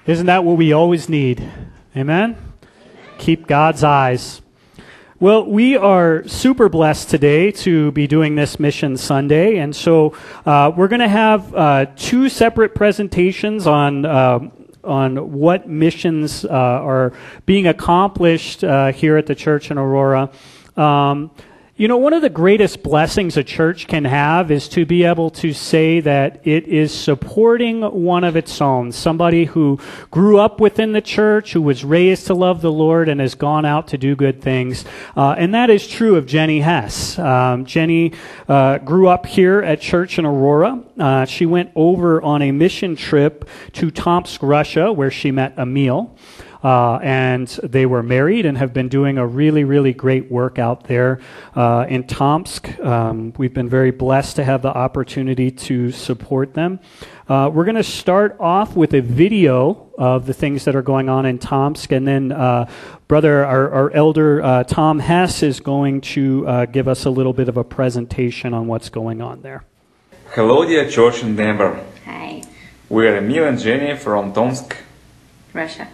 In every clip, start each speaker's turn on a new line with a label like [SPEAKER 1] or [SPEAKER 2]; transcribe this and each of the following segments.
[SPEAKER 1] Isn't that what we always need? Amen? Keep God's eyes. Well, we are super blessed today to be doing this Mission Sunday, and so we're going to have two separate presentations on what missions are being accomplished here at the church in Aurora. One of the greatest blessings a church can have is to be able to say that it is supporting one of its own, somebody who grew up within the church, who was raised to love the Lord, and has gone out to do good things. And that is true of Jenny Hess. Jenny grew up here at church in Aurora. She went over on a mission trip to Tomsk, Russia, where she met Emil. And they were married and have been doing a really, really great work out there in Tomsk. We've been very blessed to have the opportunity to support them. We're going to start off with a video of the things that are going on in Tomsk, and then our elder Tom Hess is going to give us a little bit of a presentation on what's going on there.
[SPEAKER 2] Hello, dear church in Denver.
[SPEAKER 3] Hi.
[SPEAKER 2] We are Emil and Jenny from Tomsk,
[SPEAKER 3] Russia.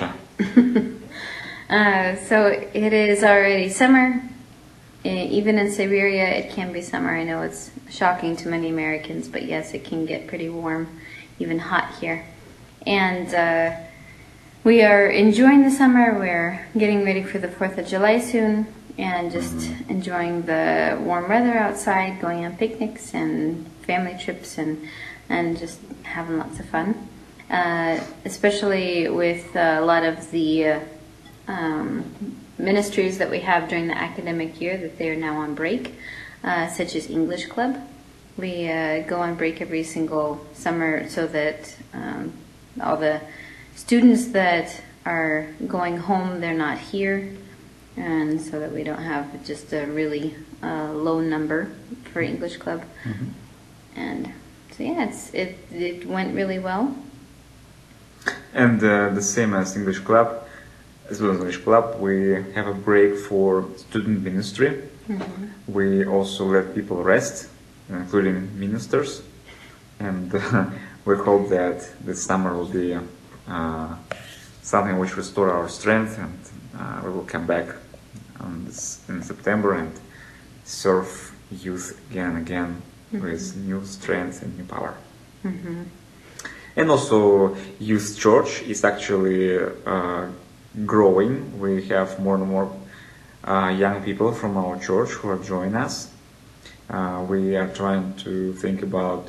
[SPEAKER 3] So it is already summer. Even in Siberia, it can be summer. I know it's shocking to many Americans, but yes, it can get pretty warm, even hot here. And we are enjoying the summer. We're getting ready for the 4th of July soon, and just enjoying the warm weather outside, going on picnics and family trips, and just having lots of fun. Especially with a lot of the ministries that we have during the academic year, that they are now on break, such as English Club. We go on break every single summer so that all the students that are going home, they're not here, and so that we don't have just a really low number for English Club. Mm-hmm. And so yeah, it went really well.
[SPEAKER 2] And the same as English Club, we have a break for student ministry. Mm-hmm. We also let people rest, including ministers. And we hope that this summer will be something which restore our strength, and we will come back in September and serve youth again and again, mm-hmm. with new strength and new power. Mm-hmm. And also, Youth Church is actually growing. We have more and more young people from our church who are joining us. We are trying to think about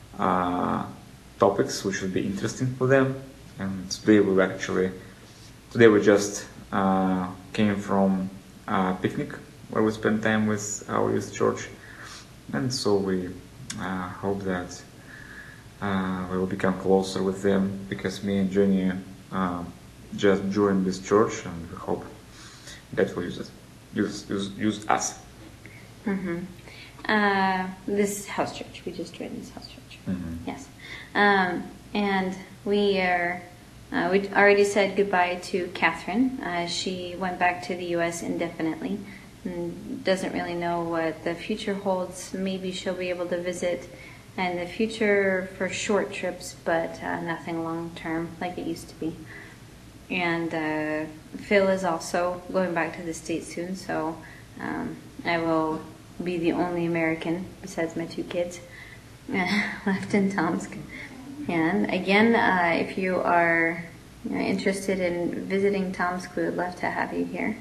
[SPEAKER 2] topics which would be interesting for them. And today we just came from a picnic where we spent time with our Youth Church. And so we hope that we will become closer with them, because me and Jenny just joined this church, and we hope that will use us.
[SPEAKER 3] Mm-hmm. This house church, we just joined this house church. Mm-hmm. Yes, and we already said goodbye to Catherine. She went back to the U.S. indefinitely and doesn't really know what the future holds. Maybe she'll be able to visit in the future for short trips, but nothing long term like it used to be. And Phil is also going back to the States soon, so I will be the only American, besides my 2 kids, left in Tomsk. And again, if you are interested in visiting Tomsk, we would love to have you here.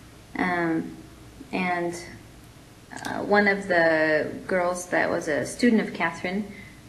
[SPEAKER 3] One of the girls that was a student of Catherine,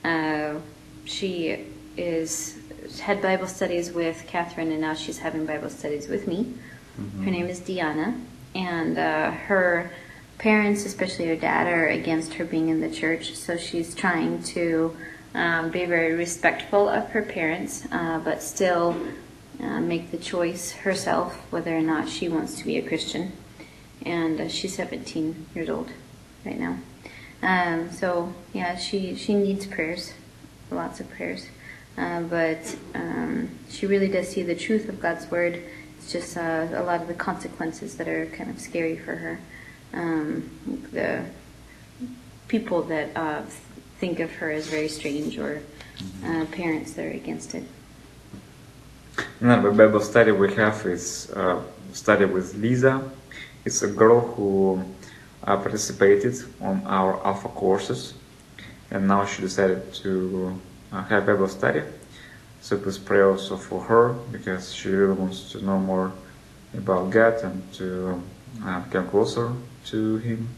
[SPEAKER 3] she had Bible studies with Catherine, and now she's having Bible studies with me. Mm-hmm. Her name is Diana, and her parents, especially her dad, are against her being in the church, so she's trying to be very respectful of her parents, but still make the choice herself whether or not she wants to be a Christian. And she's 17 years old right now. So yeah, she needs prayers, lots of prayers. But she really does see the truth of God's word. It's just a lot of the consequences that are kind of scary for her. The people that think of her as very strange, or parents that are against it.
[SPEAKER 2] No, the Bible study we have is study with Lisa. It's a girl who participated on our Alpha courses, and now she decided to have Bible study. So please pray also for her, because she really wants to know more about God and to come closer to Him.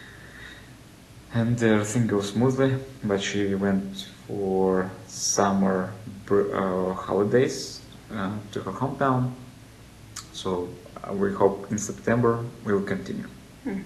[SPEAKER 2] And everything goes smoothly, but she went for summer holidays to her hometown. So we hope in September we will continue.
[SPEAKER 3] Mm.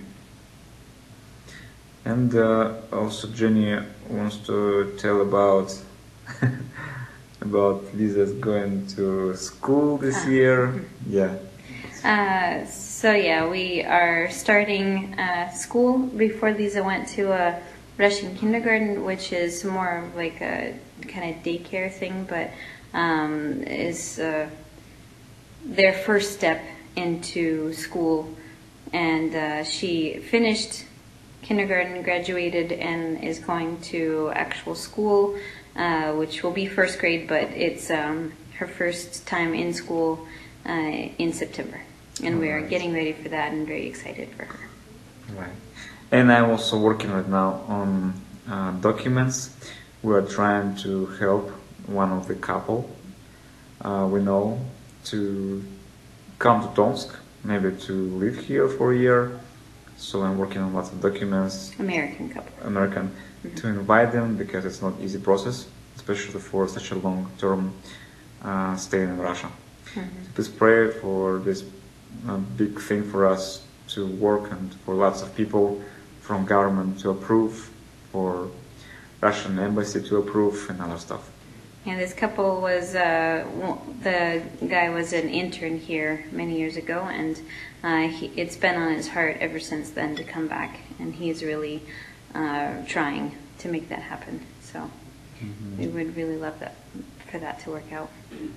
[SPEAKER 2] And also Jenny wants to tell about about Lisa's going to school this year. Yeah.
[SPEAKER 3] So yeah, we are starting school. Before Lisa went to a Russian kindergarten, which is more like a kind of daycare thing, but is their first step into school. And she finished kindergarten, graduated, and is going to actual school, which will be first grade, but it's her first time in school in September. And we are getting ready for that and very excited for her.
[SPEAKER 2] Right. And I'm also working right now on documents. We are trying to help one of the couple we know to come to Tomsk, maybe to live here for a year. So I'm working on lots of documents.
[SPEAKER 3] American couple.
[SPEAKER 2] American, to invite them, because it's not easy process, especially for such a long-term stay in Russia. So please pray for this big thing for us to work, and for lots of people from government to approve, for Russian embassy to approve, and other stuff.
[SPEAKER 3] Yeah, this couple was, the guy was an intern here many years ago, and it's been on his heart ever since then to come back, and he's really trying to make that happen. So we would really love that, for that to work out.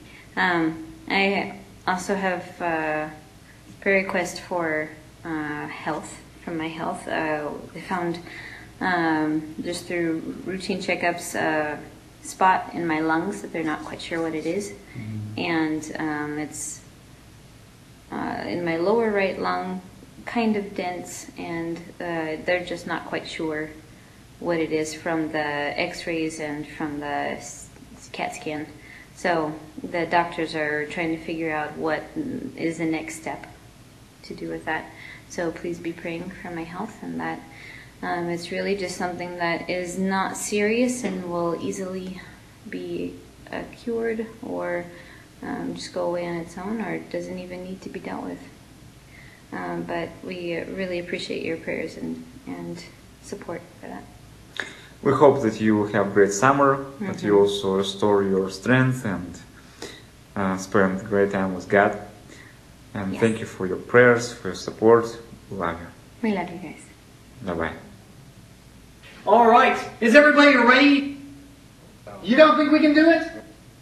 [SPEAKER 3] I also have a prayer request for health, from my health. They found, just through routine checkups, spot in my lungs that they're not quite sure what it is, and it's in my lower right lung, kind of dense, and they're just not quite sure what it is from the x-rays and from the CAT scan. So the doctors are trying to figure out what is the next step to do with that. So please be praying for my health, and that it's really just something that is not serious and will easily be cured, or just go away on its own, or doesn't even need to be dealt with. But we really appreciate your prayers and support for that.
[SPEAKER 2] We hope that you will have a great summer, that you also restore your strength and spend a great time with God. And thank you for your prayers, for your support. We love you.
[SPEAKER 3] We love you guys.
[SPEAKER 2] Bye-bye.
[SPEAKER 4] All right. Is everybody ready? You don't think we can do it?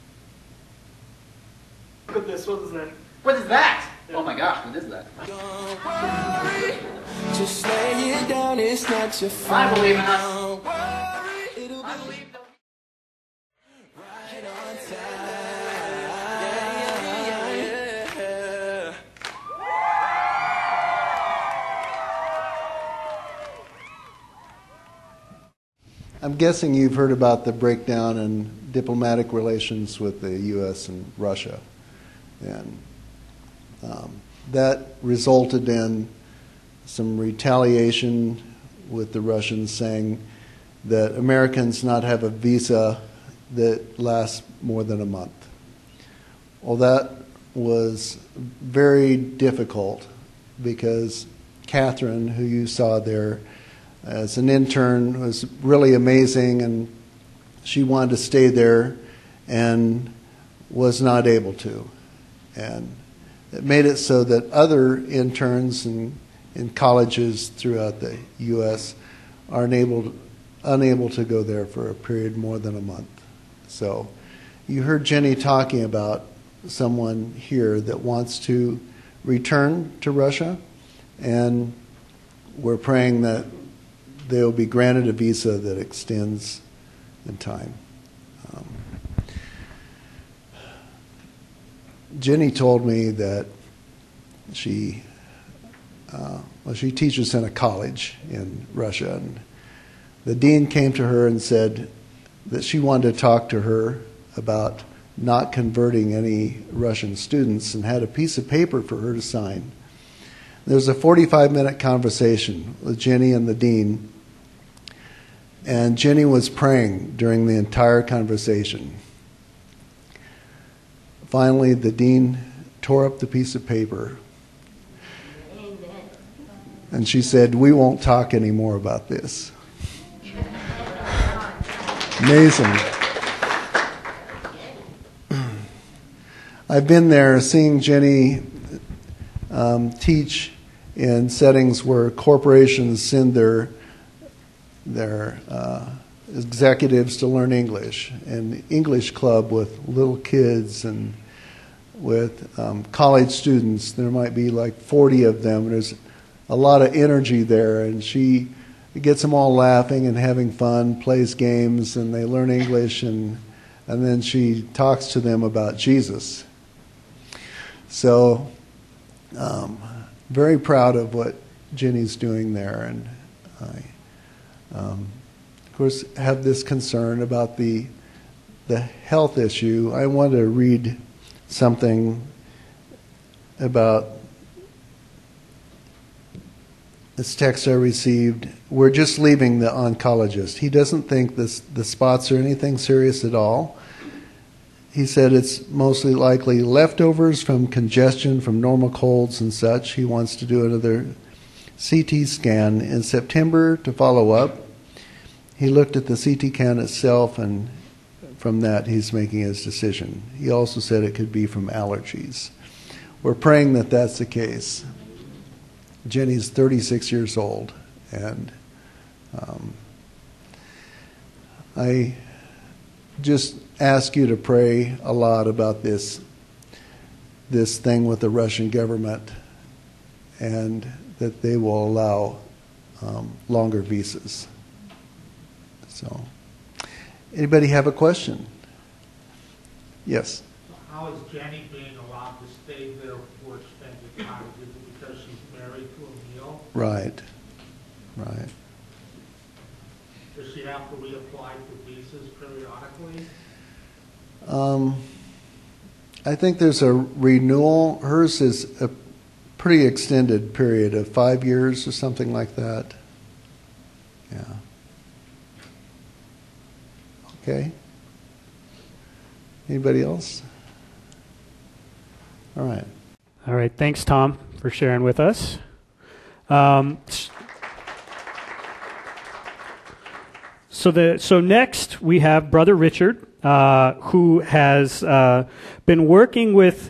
[SPEAKER 1] Look at this. What is that?
[SPEAKER 4] What is that? Oh my gosh, what is that?
[SPEAKER 5] Don't worry, just lay it down, it's not your fault.
[SPEAKER 4] I believe in us.
[SPEAKER 5] Don't worry, it'll be right on time. Yeah.
[SPEAKER 6] I'm guessing you've heard about the breakdown in diplomatic relations with the U.S. and Russia. And that resulted in some retaliation with the Russians saying that Americans not have a visa that lasts more than a month. Well, that was very difficult because Catherine, who you saw there as an intern, was really amazing, and she wanted to stay there and was not able to. And it made it so that other interns in colleges throughout the U.S. are unable to go there for a period more than a month. So you heard Jenny talking about someone here that wants to return to Russia, and we're praying that they'll be granted a visa that extends in time. Jenny told me that she teaches in a college in Russia, and the dean came to her and said that she wanted to talk to her about not converting any Russian students, and had a piece of paper for her to sign. There was a 45-minute conversation with Jenny and the dean, and Jenny was praying during the entire conversation. Finally, the dean tore up the piece of paper, and she said, "We won't talk anymore about this." Amazing. I've been there seeing Jenny teach in settings where corporations send their executives to learn English, an English club with little kids and with college students. There might be like 40 of them. There's a lot of energy there, and she gets them all laughing and having fun, plays games, and they learn English, and then she talks to them about Jesus. So, very proud of what Jenny's doing there, and I, of course, have this concern about the health issue. I want to read something about this text I received. We're just leaving the oncologist. He doesn't think the spots are anything serious at all. He said it's mostly likely leftovers from congestion from normal colds and such. He wants to do another CT scan in September to follow up. He looked at the CT scan itself, and from that he's making his decision. He also said it could be from allergies. We're praying that that's the case. Jenny's 36 years old, and I just ask you to pray a lot about this thing with the Russian government, and that they will allow longer visas. So, anybody have a question? Yes.
[SPEAKER 7] So how is Jenny being allowed to stay there for extended time? Is it because she's married to Emil?
[SPEAKER 6] Right. Right.
[SPEAKER 7] Does she have to reapply for visas periodically?
[SPEAKER 6] I think there's a renewal. Hers is a pretty extended period of 5 years or something like that. Yeah. Okay. Anybody else? All right.
[SPEAKER 1] All right. Thanks, Tom, for sharing with us. So next we have Brother Richard, who has been working with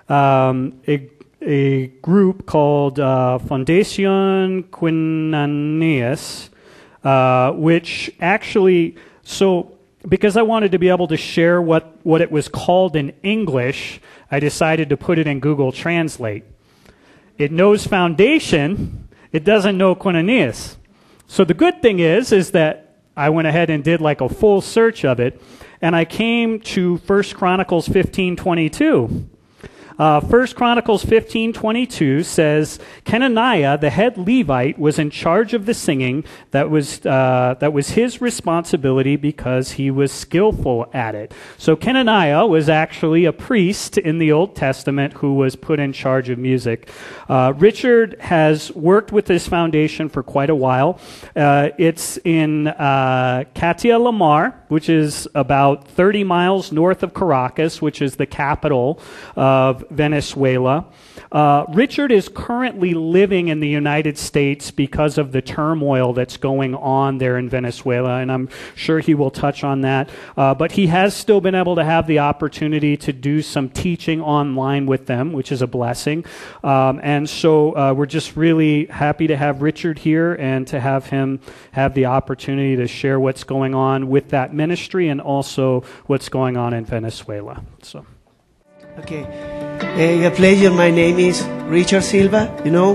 [SPEAKER 1] a group called Fundación Quinanias, which actually, because I wanted to be able to share what it was called in English, I decided to put it in Google Translate. It knows foundation, it doesn't know Quinanias. So the good thing is that I went ahead and did like a full search of it, and I came to 1 Chronicles 15:22. 1 Chronicles 15:22 says, Kenaniah, the head Levite, was in charge of the singing. That was his responsibility because he was skillful at it. So Kenaniah was actually a priest in the Old Testament who was put in charge of music. Richard has worked with this foundation for quite a while. It's in Katia Lamar, which is about 30 miles north of Caracas, which is the capital of Venezuela. Richard is currently living in the United States because of the turmoil that's going on there in Venezuela, and I'm sure he will touch on that. But he has still been able to have the opportunity to do some teaching online with them, which is a blessing. And so we're just really happy to have Richard here and to have him have the opportunity to share what's going on with that ministry and also what's going on in Venezuela. So.
[SPEAKER 8] Okay. A pleasure. My name is Richard Silva.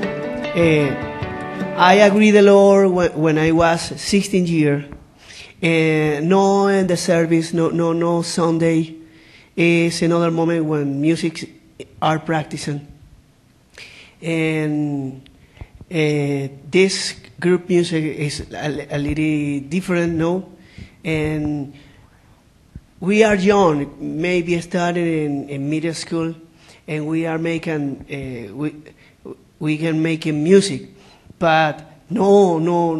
[SPEAKER 8] I agree the Lord when I was 16 years. No in the service, no Sunday. It's another moment when music are practicing. And this group music is a little different, no? And we are young, maybe starting in middle school, and we are making we can make music, but no,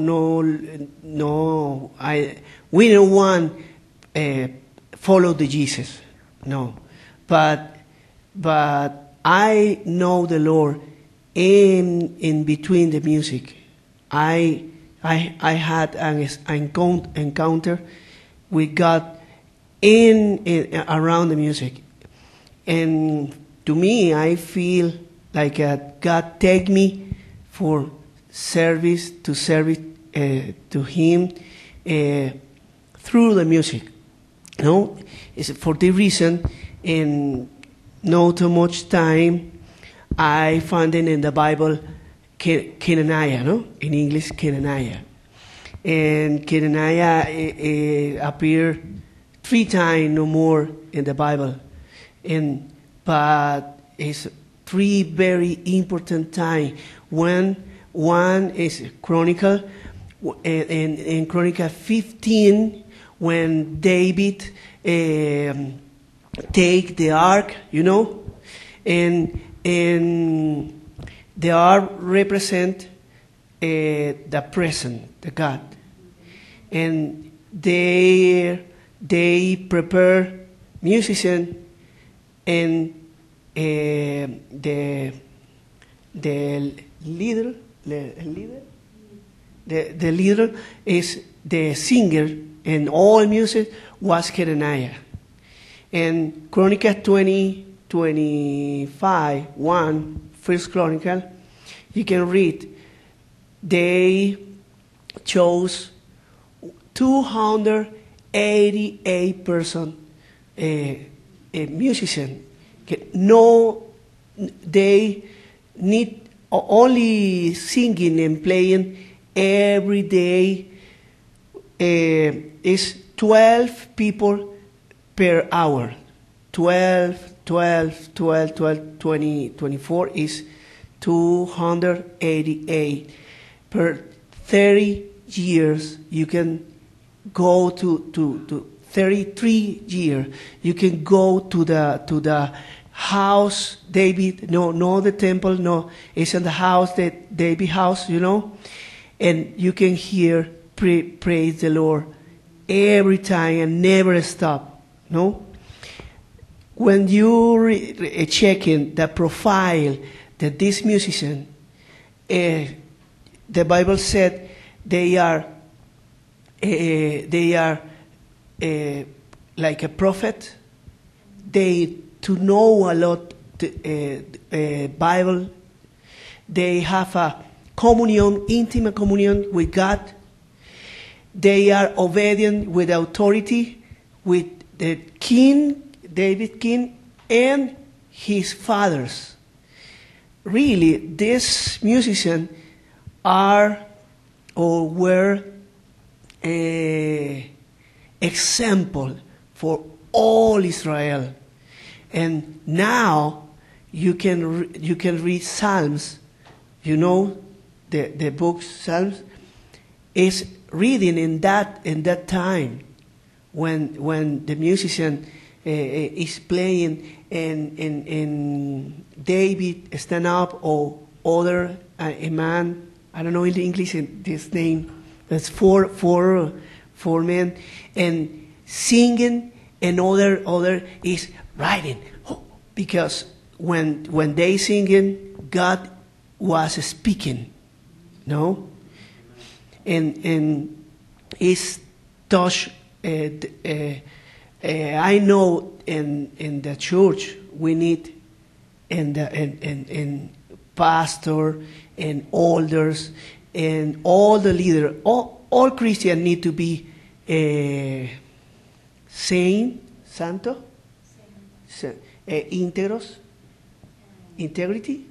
[SPEAKER 8] we don't want follow the Jesus, no, but I know the Lord in between the music. I had an encounter with God in around the music, and to me, I feel like God take me for service to Him through the music. No, it's for the reason, in not too much time, I found it in the Bible, Kenaniah, no, in English, Kenaniah, and Kenaniah appeared 3 times no more in the Bible, but it's 3 very important times. One is Chronicle, and in Chronicle 15, when David take the ark, you know, and the ark represent the present, the God, and they prepare musician, and the leader is the singer, and all music was Kenaniah. And Chronicles 20:25, First Chronicle, you can read, they chose 288 person, a musician. No, they need only singing and playing every day. Is 12 people per hour. 12, 20, 24 is 288. Per 30 years, you can go to 33 years. You can go to the house, David, no the temple, no, it's in the house, the David house, you know, and you can hear praise the Lord every time and never stop, no? When you checking the profile that this musician, the Bible said they are like a prophet. They to know a lot Bible. They have a communion, intimate communion with God. They are obedient with authority, with the king, David king, and his fathers. Really, these musicians are or were an example for all Israel. And now you can read Psalms. You know the book Psalms is reading in that time when the musician is playing and David stand up, or other a man, I don't know in English this name, that's four men, and singing, and other is writing, because when they singing, God was speaking, no, and it's touch. I know in the church we need and pastor and elders and all the leaders, all Christians need to be santo, íntegros, integrity.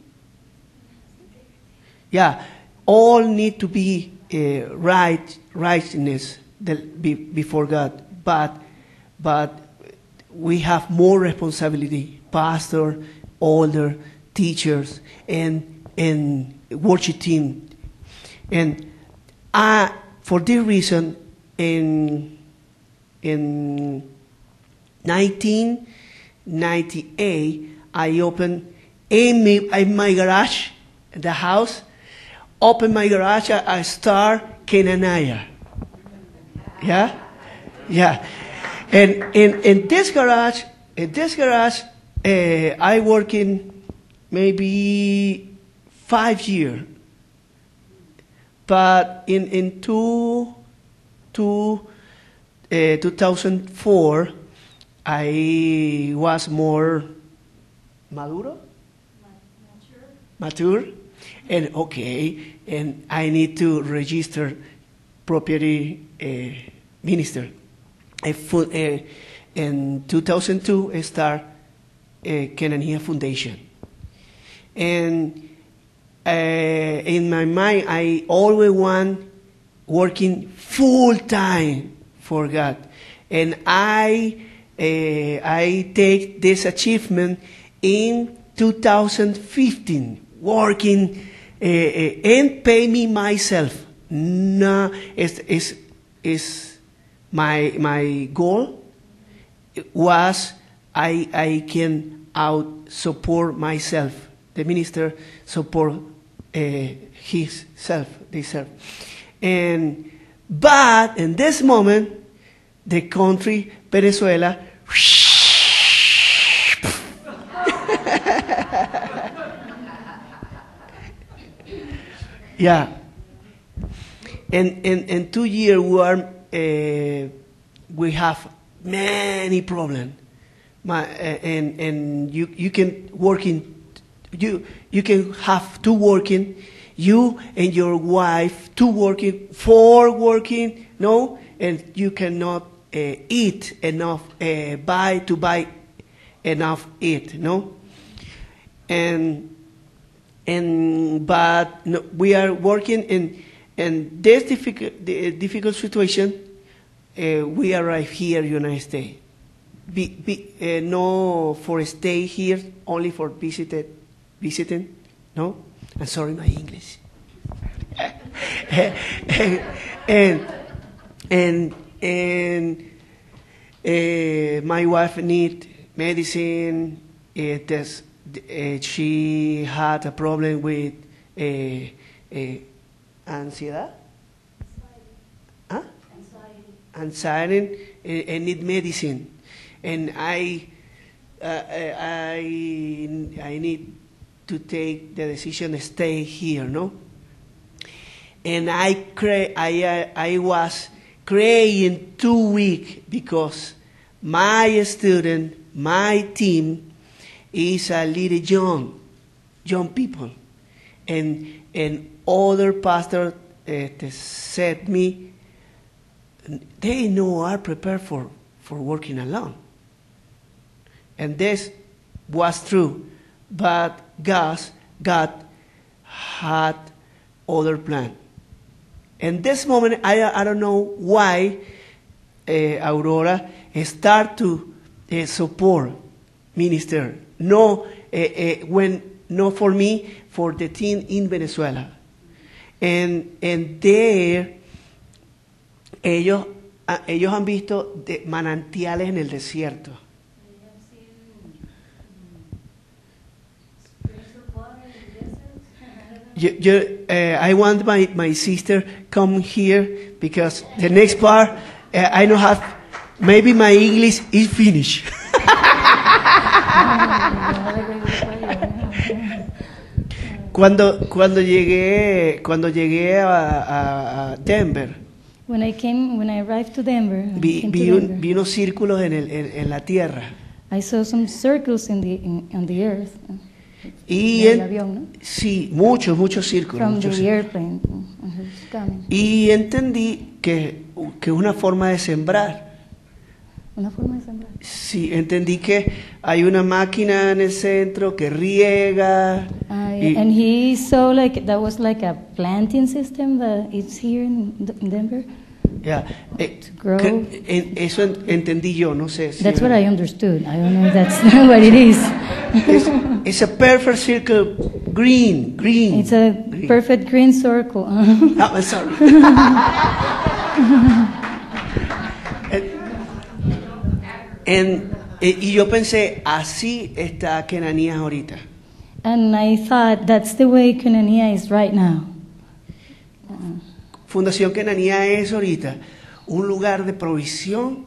[SPEAKER 8] Yeah, all need to be righteousness before God, but we have more responsibility, pastor older teachers and worship team. And for this reason, in 1998, I opened in my garage, the house, open my garage, I start Kenanaya. Yeah? Yeah. And in this garage, I work in maybe 5 years. But in 2004, I was more mature, and and I need to register property minister. In 2002, I start Kenania Foundation, and in my mind, I always want working full time for God, and I take this achievement in 2015, working and pay me myself. No, is my goal was I can out support myself. The minister support himself. But in this moment, the country Venezuela. Yeah. And in 2 years we have many problems. And you can you can have two working, you and your wife, two working, four working, no, and you cannot eat enough, buy enough eat, no, but no, we are working in this difficult situation. We arrive here, United States. No for stay here, only for visiting. No, I'm sorry, my English. and my wife need medicine. She had a problem with ansiedad. Huh? Anxiety and need medicine. And I need to take the decision to stay here, no? And I was crying 2 weeks because my student, my team is a little young people, and other pastor said me they know are prepared for working alone. And this was true, but God had other plan. And this moment, I don't know why Aurora start to support minister. No, no for me, for the team in Venezuela. And there, ellos han visto manantiales en el desierto. I want my sister come here because the next part I don't have. Maybe my English is finished. Cuando llegué a Denver.
[SPEAKER 9] When I arrived to Denver,
[SPEAKER 8] vi unos círculos en la tierra.
[SPEAKER 9] I saw some circles on the earth.
[SPEAKER 8] Y sí, muchos círculos.
[SPEAKER 9] From the airplane.
[SPEAKER 8] Y entendí que es una forma de sembrar.
[SPEAKER 9] Una forma de sembrar.
[SPEAKER 8] Sí, entendí que hay una máquina en el centro que riega.
[SPEAKER 9] And he saw like that was like a planting system that is here in Denver.
[SPEAKER 8] Yeah.
[SPEAKER 9] grow.
[SPEAKER 8] Eso entendí yo, no sé. Si
[SPEAKER 9] That's what I understood. I don't know if that's what it is.
[SPEAKER 8] It's a perfect circle, green.
[SPEAKER 9] It's a perfect green circle.
[SPEAKER 8] Oh, I'm sorry. Y yo pensé, así está Kenanías ahorita.
[SPEAKER 9] And I thought that's the way Kenania is right now.
[SPEAKER 8] Fundación Kenanías es ahorita un lugar de provisión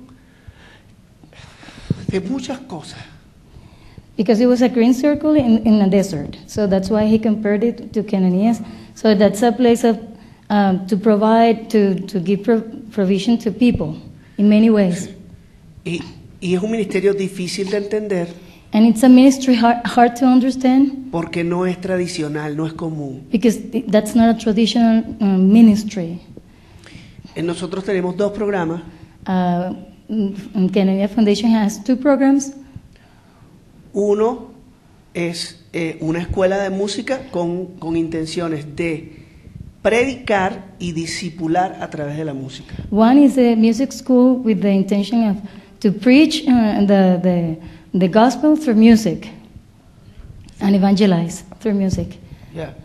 [SPEAKER 8] de muchas cosas.
[SPEAKER 9] Because it was a green circle in a desert. So that's why he compared it to Cananias. So that's a place of to provide, to give provision to people in many ways.
[SPEAKER 8] Y es un ministerio difícil de entender.
[SPEAKER 9] And it's a ministry hard to understand.
[SPEAKER 8] Porque no es tradicional, no es común.
[SPEAKER 9] Because that's not a traditional ministry.
[SPEAKER 8] Nosotros tenemos dos programas.
[SPEAKER 9] Canania Foundation has two programs.
[SPEAKER 8] Uno es una escuela de música con intenciones de predicar y discipular a través de la música.
[SPEAKER 9] One is a music school with the intention of to preach the gospel through music and evangelize through music.
[SPEAKER 8] Yeah.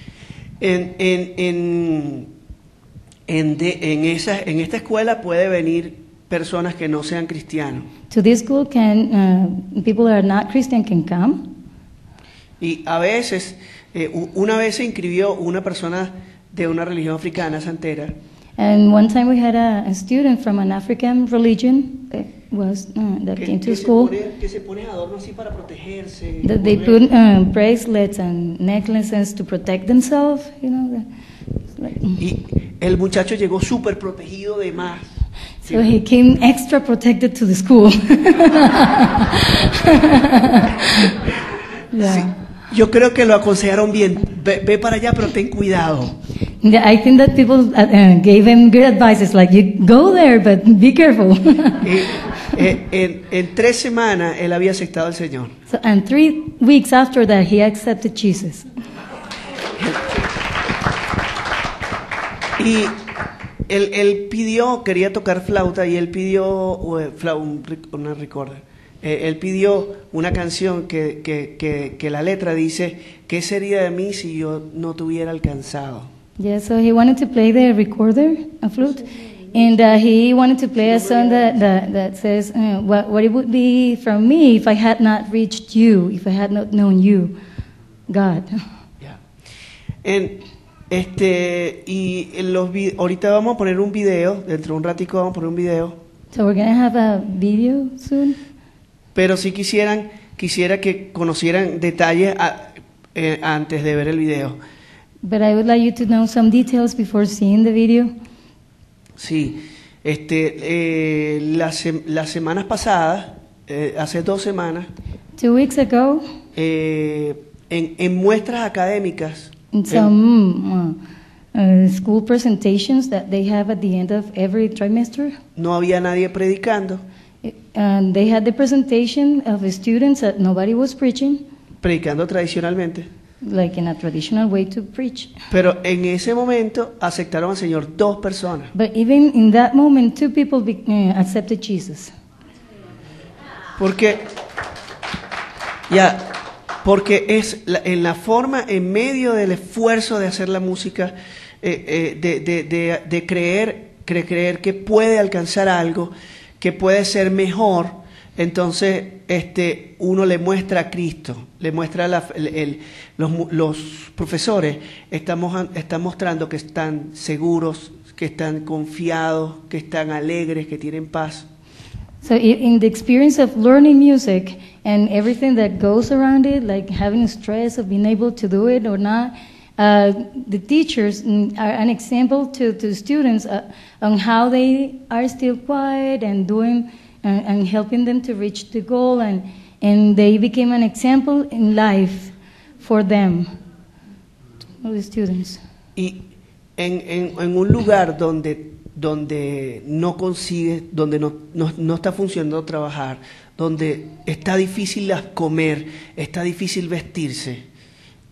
[SPEAKER 8] En esta escuela puede venir personas que no sean cristianos.
[SPEAKER 9] To this school people who are not Christian can come.
[SPEAKER 8] Y a veces, una vez se inscribió una persona de una religión africana santera.
[SPEAKER 9] And one time we had a student from an African religion that came to school.
[SPEAKER 8] Que se pone adornos así para protegerse.
[SPEAKER 9] That they put bracelets and necklaces to protect themselves, you know.
[SPEAKER 8] Y el muchacho llegó súper protegido de más.
[SPEAKER 9] So he came extra protected to the school. Yeah.
[SPEAKER 8] Sí, yo creo que lo aconsejaron bien. Ve para allá, pero ten cuidado.
[SPEAKER 9] I think that people gave him good advices, like you go there, but be careful.
[SPEAKER 8] En 3 semanas él había aceptado al Señor.
[SPEAKER 9] So, and 3 weeks after that, he accepted Jesus.
[SPEAKER 8] Y él pidió, quería tocar flauta y él pidió una recorder. Él pidió una canción que la letra dice, ¿qué sería de mí si yo no te hubiera alcanzado?
[SPEAKER 9] Yeah, so he wanted to play the recorder, a flute, and he wanted to play a song that says, what it would be from me if I had not reached you, if I had not known you, God.
[SPEAKER 8] Yeah. Ahorita vamos a poner un video, dentro de un ratico vamos a poner un video.
[SPEAKER 9] So we're going to have a video soon.
[SPEAKER 8] Pero si quisiera que conocieran detalles antes de ver el video.
[SPEAKER 9] But I would like you to know some details before seeing the video.
[SPEAKER 8] Sí, las semanas pasadas, hace 2 semanas,
[SPEAKER 9] 2 weeks ago,
[SPEAKER 8] en muestras académicas,
[SPEAKER 9] in some school presentations that they have at the end of every trimester,
[SPEAKER 8] no había nadie predicando.
[SPEAKER 9] And they had the presentation of the students that nobody was preaching.
[SPEAKER 8] Predicando tradicionalmente.
[SPEAKER 9] Like in a traditional way to preach.
[SPEAKER 8] Pero en ese momento aceptaron al Señor 2 personas.
[SPEAKER 9] But even in that moment, 2 people accepted Jesus.
[SPEAKER 8] Porque es en la forma, en medio del esfuerzo de hacer la música, de creer que puede alcanzar algo, que puede ser mejor, entonces uno le muestra a Cristo, le muestra los profesores están mostrando que están seguros, que están confiados, que están alegres, que tienen paz.
[SPEAKER 9] So in the experience of learning music and everything that goes around it, like having stress of being able to do it or not, the teachers are an example to students on how they are still quiet and doing and helping them to reach the goal, and they became an example in life for them, all the students.
[SPEAKER 8] Y en un lugar donde no consigue, donde no está funcionando trabajar, donde está difícil comer, está difícil vestirse,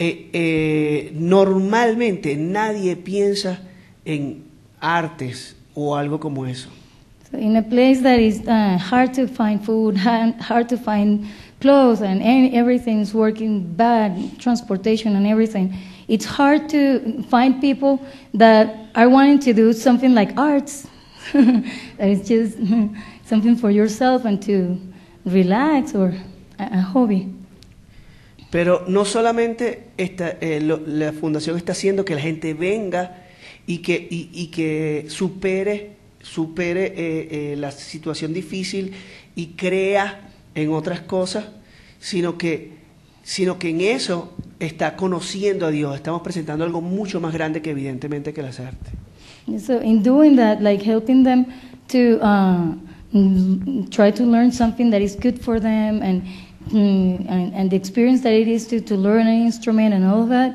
[SPEAKER 8] normalmente nadie piensa en artes, o algo como eso.
[SPEAKER 9] So in a place that is hard to find food, hard to find clothes, and everything's working bad, transportation and everything, it's hard to find people that are wanting to do something like arts. That is just something for yourself and to relax, or a hobby.
[SPEAKER 8] Pero no solamente la fundación está haciendo que la gente venga y que supere la situación difícil y crea en otras cosas, sino que en eso está conociendo a Dios. Estamos presentando algo mucho más grande que evidentemente que las artes.
[SPEAKER 9] So in doing that, like helping them to try to learn something that is good for them, and the experience that it is to learn an instrument and all of that,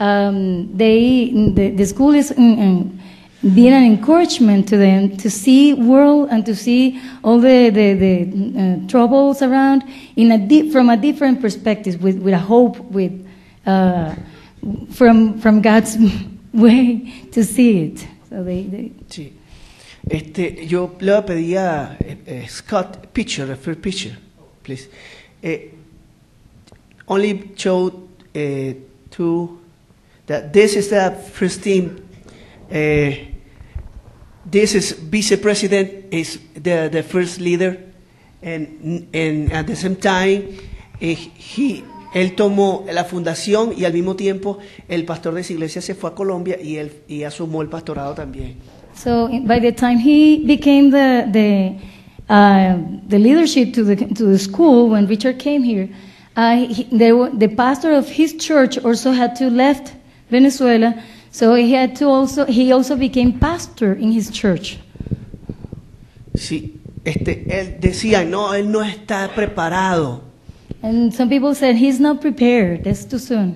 [SPEAKER 9] the school is being an encouragement to them to see world and to see all the troubles around from a different perspective, with a hope, from God's way to see it. So
[SPEAKER 8] Sí. Yo le pedí a Scott the first picture, please. Only show two. That this is the first team. This is vice president, is the first leader, and at the same time, él tomó la fundación y al mismo tiempo el pastor de esa iglesia se fue a Colombia y asumió el pastorado también.
[SPEAKER 9] So by the time he became the leadership to the school, when Richard came here, the pastor of his church also had to left Venezuela, so he also became pastor in his church.
[SPEAKER 8] Sí, él decía, no, él no está preparado.
[SPEAKER 9] And some people said he's not prepared. That's too soon.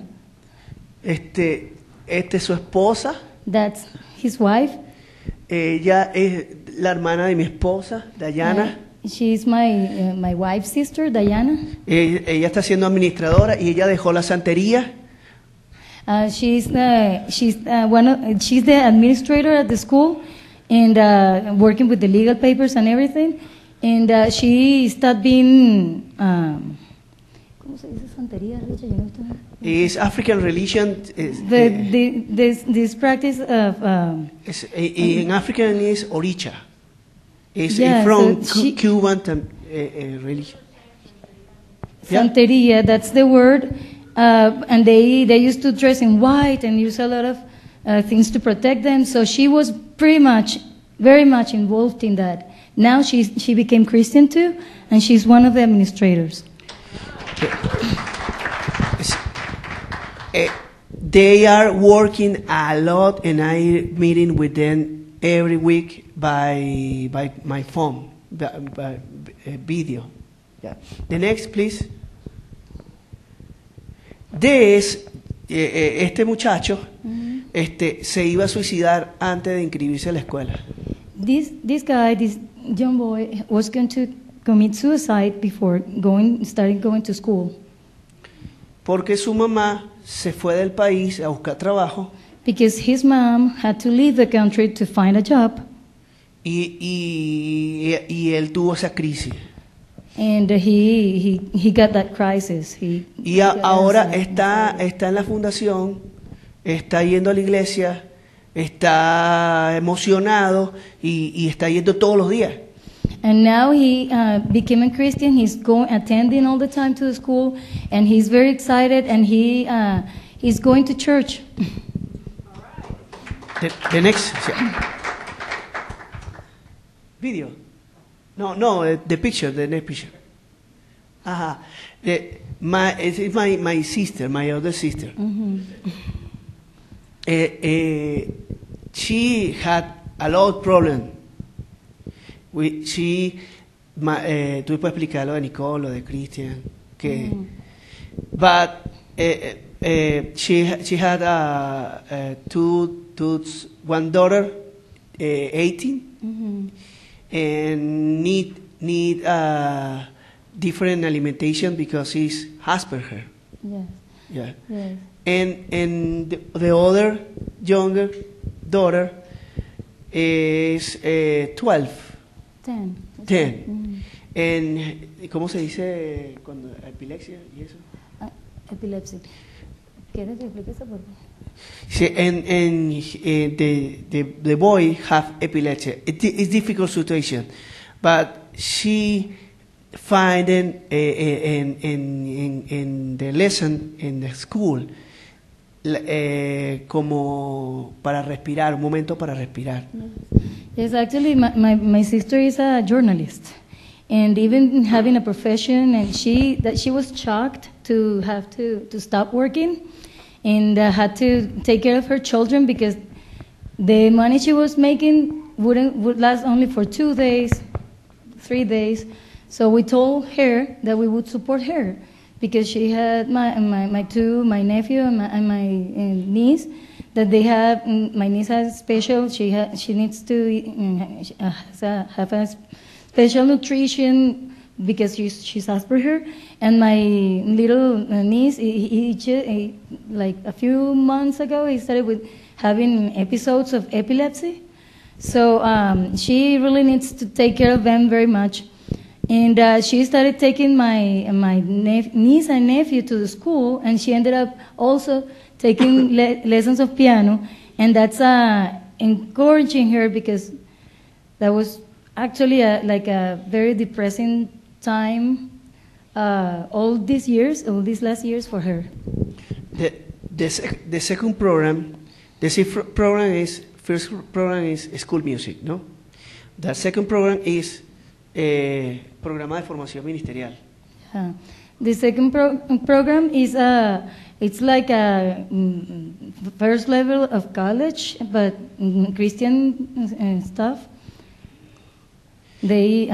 [SPEAKER 8] Es su esposa.
[SPEAKER 9] That's his wife.
[SPEAKER 8] Ella es la hermana de mi esposa, Dayana.
[SPEAKER 9] She's my wife's sister, Diana.
[SPEAKER 8] Ella está siendo administradora y ella dejó la santería.
[SPEAKER 9] She's the administrator at the school, and working with the legal papers and everything. And she started being ¿cómo se dice santería, Richard?
[SPEAKER 8] Is African religion.
[SPEAKER 9] This practice of.
[SPEAKER 8] In African is Oricha. It's from Cuban religion.
[SPEAKER 9] Santeria, that's the word. And they used to dress in white and use a lot of things to protect them. So she was very much involved in that. Now she became Christian too, and she's one of the administrators.
[SPEAKER 8] They are working a lot, and I meeting with them every week by my phone, by video. Yeah. The next, please. Este muchacho se iba a suicidar antes de inscribirse a la escuela.
[SPEAKER 9] This young boy was going to commit suicide before starting going to school.
[SPEAKER 8] Porque su mamá se fue del país a buscar trabajo.
[SPEAKER 9] Because his mom had to leave the country to find a job.
[SPEAKER 8] Y él tuvo esa crisis.
[SPEAKER 9] And he got that crisis.
[SPEAKER 8] Y ahora está en la fundación, está yendo a la iglesia, está emocionado y está yendo todos los días.
[SPEAKER 9] And now he became a Christian. He's attending all the time to the school, and he's very excited. And he's going to church.
[SPEAKER 8] The next video. No, the picture, the next picture. My sister, my older sister.
[SPEAKER 9] Mm-hmm.
[SPEAKER 8] She had a lot of problems. Tú puedes explicar lo de Nicole, lo de Christian, but she had one daughter, 18,
[SPEAKER 9] Mm-hmm.
[SPEAKER 8] and need different alimentation because he's Asperger.
[SPEAKER 9] Yes.
[SPEAKER 8] Yeah.
[SPEAKER 9] Yes.
[SPEAKER 8] And the other younger daughter is 12.
[SPEAKER 9] 10.
[SPEAKER 8] 10. ¿Cómo se dice cuando epilepsia y eso?
[SPEAKER 9] Epilepsy. ¿Quieres que explique eso?
[SPEAKER 8] The boy have epilepsy. It's difficult situation, but she find in the lesson in the school como para respirar, un momento para respirar.
[SPEAKER 9] Yes, actually, my sister is a journalist, and even having a profession, and she was shocked to have to stop working, and had to take care of her children because the money she was making would last only for 2 days, 3 days. So we told her that we would support her because she had my nephew and my niece. That they have, my niece has special. She needs to have a special nutrition because she's Asperger, and my little niece, like a few months ago, he started with having episodes of epilepsy. So she really needs to take care of them very much. And she started taking my niece and nephew to the school, and she ended up also taking lessons of piano, and that's encouraging her because that was actually like a very depressing time all these last years for her.
[SPEAKER 8] The second program, first program is school music, no? The second program is programa de formación ministerial.
[SPEAKER 9] The second program is it's like a first level of college, but Christian stuff. They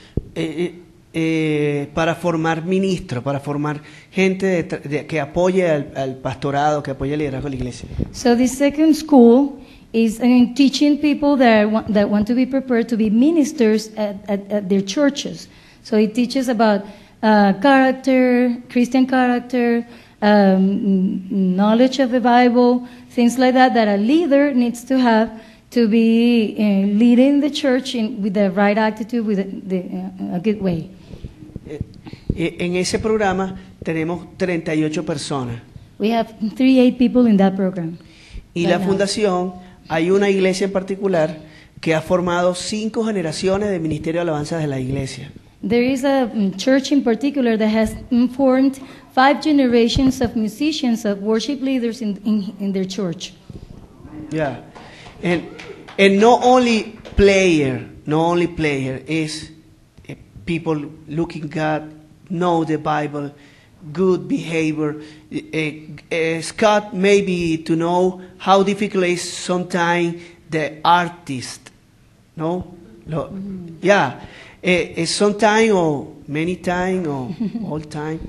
[SPEAKER 8] para formar ministros, para formar gente que apoye al pastorado, que apoye el liderazgo de la iglesia.
[SPEAKER 9] So the second school is teaching people that want to be prepared to be ministers at their churches. So it teaches about character, Christian character, knowledge of the Bible, things like that a leader needs to have to be leading the church with the right attitude, with a good way.
[SPEAKER 8] En ese programa tenemos 38 personas.
[SPEAKER 9] We have 38 people in that program.
[SPEAKER 8] Y la fundación, hay una iglesia en particular que ha formado 5 generaciones de ministerio de alabanza de la iglesia.
[SPEAKER 9] There is a church in particular that has formed 5 generations of musicians, of worship leaders in their church.
[SPEAKER 8] Yeah, and not only player is people looking God, know the Bible, good behavior. Scott maybe to know how difficult it is sometimes the artist, no? Yeah. Sometime or many time or all time.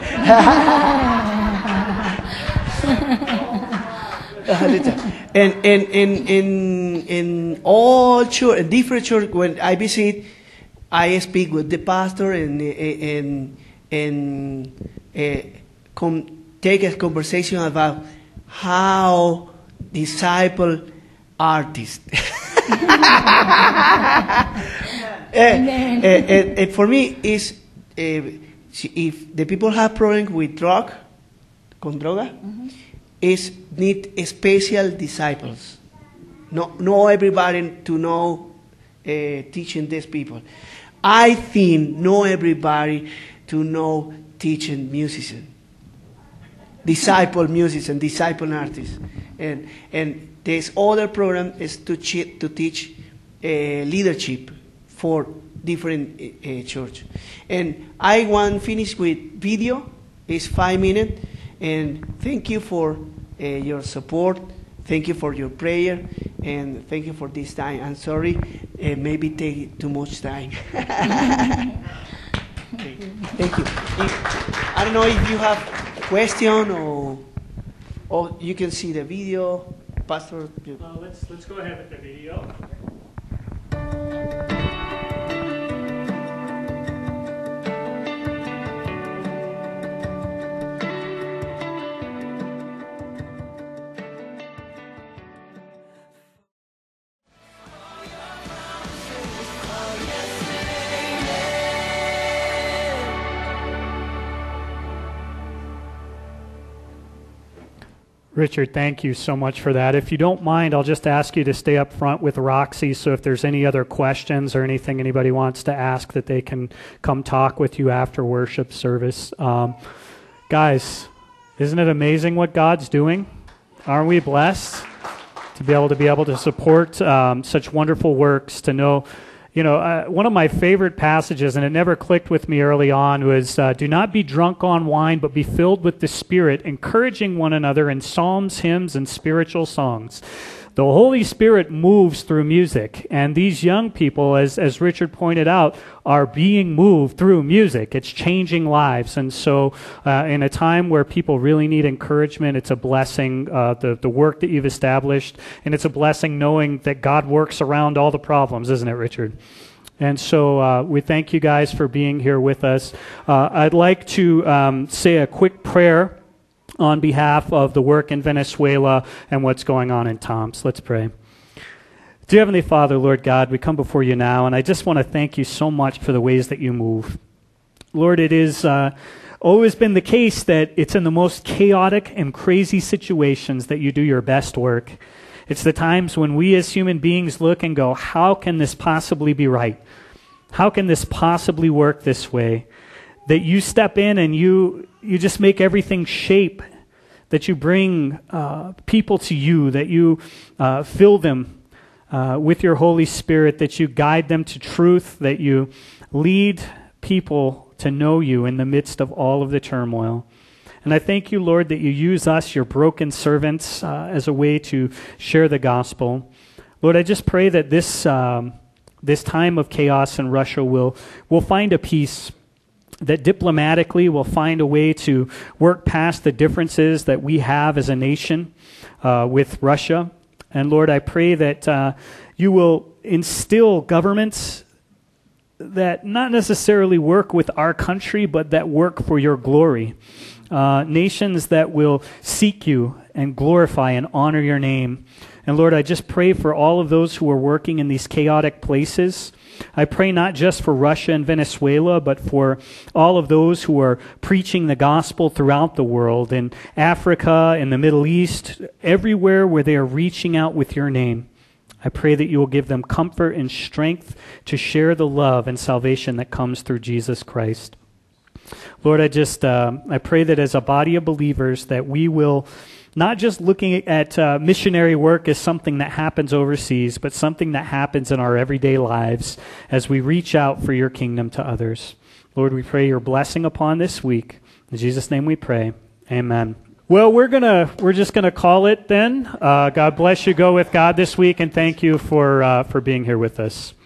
[SPEAKER 8] And in all church, different church, when I visit, I speak with the pastor and take a conversation about how disciple artists. For me, is if the people have problem with con droga, is need special disciples. No everybody to know teaching these people. I think no everybody to know teaching musician, disciple musician, disciple artists, and this other program is to teach leadership for different church. And I want finish with video. It's 5 minutes. And thank you for your support. Thank you for your prayer. And thank you for this time. I'm sorry, maybe take too much time. Okay. Thank you. I don't know if you have question or you can see the video. Pastor.
[SPEAKER 1] Let's go ahead with the video. Richard, thank you so much for that. If you don't mind, I'll just ask you to stay up front with Roxy, so if there's any other questions or anything anybody wants to ask, that they can come talk with you after worship service. Guys, isn't it amazing what God's doing? Aren't we blessed to be able to support such wonderful works, to know... one of my favorite passages, and it never clicked with me early on, was, do not be drunk on wine, but be filled with the Spirit, encouraging one another in psalms, hymns, and spiritual songs. The Holy Spirit moves through music, and these young people, as Richard pointed out, are being moved through music. It's changing lives, and so in a time where people really need encouragement, it's a blessing, the work that you've established, and it's a blessing knowing that God works around all the problems, isn't it, Richard? And so we thank you guys for being here with us. I'd like to say a quick prayer on behalf of the work in Venezuela and what's going on in Tomsk. Let's pray. Dear Heavenly Father, Lord God, we come before you now, and I just want to thank you so much for the ways that you move. Lord, it is always been the case that it's in the most chaotic and crazy situations that you do your best work. It's the times when we as human beings look and go, how can this possibly be right? How can this possibly work this way? That you step in and you just make everything shape, that you bring people to you, that you fill them with your Holy Spirit, that you guide them to truth, that you lead people to know you in the midst of all of the turmoil. And I thank you, Lord, that you use us, your broken servants, as a way to share the gospel. Lord, I just pray that this time of chaos in Russia will find a peace, that diplomatically we'll find a way to work past the differences that we have as a nation with Russia. And Lord, I pray that you will instill governments that not necessarily work with our country, but that work for your glory. Nations that will seek you and glorify and honor your name. And Lord, I just pray for all of those who are working in these chaotic places. I pray not just for Russia and Venezuela, but for all of those who are preaching the gospel throughout the world, in Africa, in the Middle East, everywhere where they are reaching out with your name. I pray that you will give them comfort and strength to share the love and salvation that comes through Jesus Christ. Lord, I pray that as a body of believers that we will not just looking at missionary work as something that happens overseas, but something that happens in our everyday lives as we reach out for your kingdom to others. Lord, we pray your blessing upon this week. In Jesus' name we pray. Amen. Well, we're just gonna call it then. God bless you. Go with God this week, and thank you for being here with us.